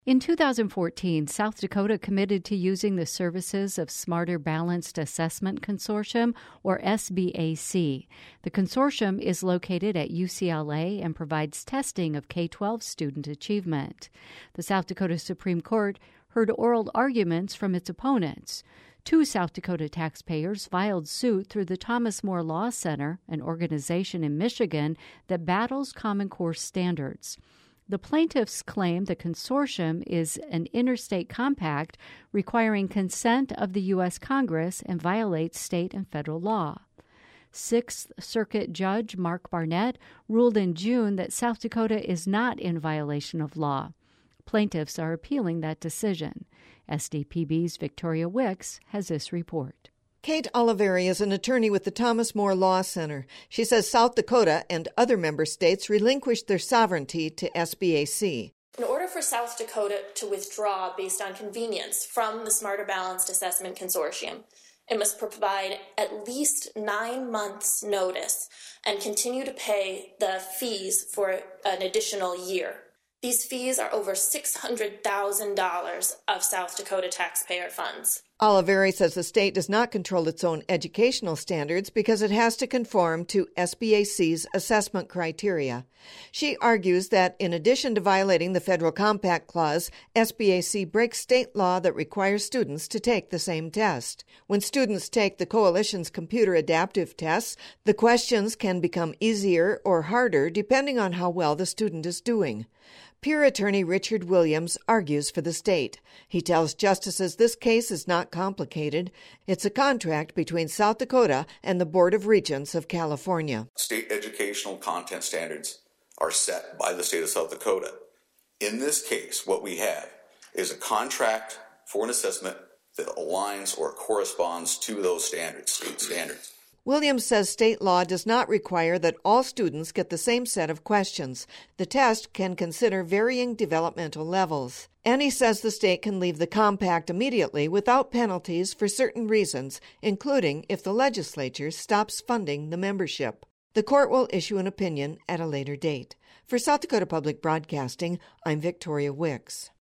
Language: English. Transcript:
In 2014, South Dakota committed to using the services of Smarter Balanced Assessment Consortium, or SBAC. The consortium is located at UCLA and provides testing of K-12 student achievement. The South Dakota Supreme Court heard oral arguments from its opponents. 2 South Dakota taxpayers filed suit through the Thomas More Law Center, an organization in Michigan that battles Common Core standards. The plaintiffs claim the consortium is an interstate compact requiring consent of the U.S. Congress and violates state and federal law. Sixth Circuit Judge Mark Barnett ruled in June that South Dakota is not in violation of law. Plaintiffs are appealing that decision. SDPB's Victoria Wicks has this report. Kate Oliveri is an attorney with the Thomas More Law Center. She says South Dakota and other member states relinquished their sovereignty to SBAC. In order for South Dakota to withdraw based on convenience from the Smarter Balanced Assessment Consortium, it must provide at least 9 months' notice and continue to pay the fees for an additional year. These fees are over $600,000 of South Dakota taxpayer funds. Oliveri says the state does not control its own educational standards because it has to conform to SBAC's assessment criteria. She argues that in addition to violating the Federal Compact Clause, SBAC breaks state law that requires students to take the same test. When students take the coalition's computer adaptive tests, the questions can become easier or harder depending on how well the student is doing. Peer attorney Richard Williams argues for the state. He tells justices this case is not complicated. It's a contract between South Dakota and the Board of Regents of California. State educational content standards are set by the state of South Dakota. In this case, what we have is a contract for an assessment that aligns or corresponds to those standards, state standards. Williams says state law does not require that all students get the same set of questions. The test can consider varying developmental levels. And he says the state can leave the compact immediately without penalties for certain reasons, including if the legislature stops funding the membership. The court will issue an opinion at a later date. For South Dakota Public Broadcasting, I'm Victoria Wicks.